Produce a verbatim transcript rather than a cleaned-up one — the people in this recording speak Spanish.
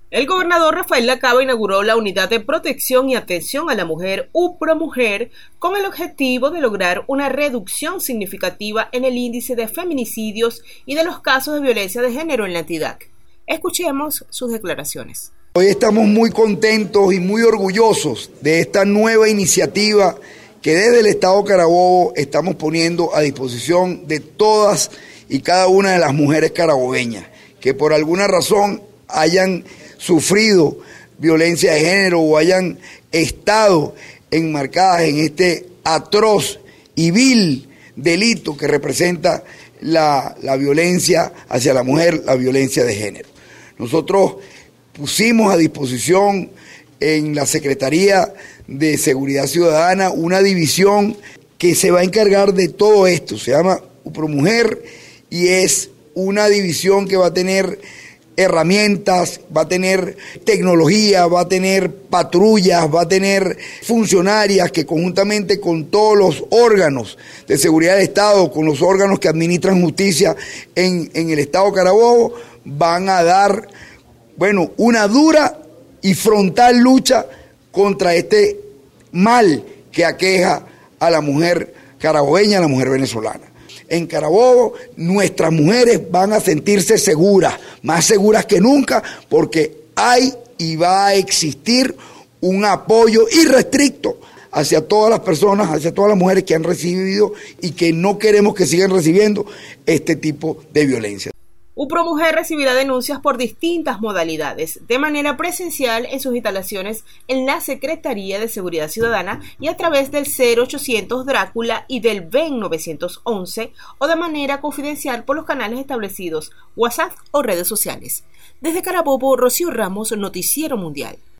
El gobernador Rafael Lacaba inauguró la Unidad de Protección y Atención a la Mujer UPROMUJER con el objetivo de lograr una reducción significativa en el índice de feminicidios y de los casos de violencia de género en la entidad. Escuchemos sus declaraciones. Hoy estamos muy contentos y muy orgullosos de esta nueva iniciativa que desde el Estado Carabobo estamos poniendo a disposición de todas y cada una de las mujeres carabobeñas que por alguna razón hayan sufrido violencia de género o hayan estado enmarcadas en este atroz y vil delito que representa la, la violencia hacia la mujer, la violencia de género. Nosotros pusimos a disposición en la Secretaría de Seguridad Ciudadana una división que se va a encargar de todo esto, se llama UPROMUJER y es una división que va a tener herramientas, va a tener tecnología, va a tener patrullas, va a tener funcionarias que conjuntamente con todos los órganos de seguridad del Estado, con los órganos que administran justicia en, en el Estado Carabobo, van a dar, bueno, una dura y frontal lucha contra este mal que aqueja a la mujer carabobeña, a la mujer venezolana. En Carabobo nuestras mujeres van a sentirse seguras, más seguras que nunca, porque hay y va a existir un apoyo irrestricto hacia todas las personas, hacia todas las mujeres que han recibido y que no queremos que sigan recibiendo este tipo de violencia. UPROMUJER recibirá denuncias por distintas modalidades, de manera presencial en sus instalaciones en la Secretaría de Seguridad Ciudadana y a través del cero ochocientos Drácula y del V E N nueve once o de manera confidencial por los canales establecidos, WhatsApp o redes sociales. Desde Carabobo, Rocío Ramos, Noticiero Mundial.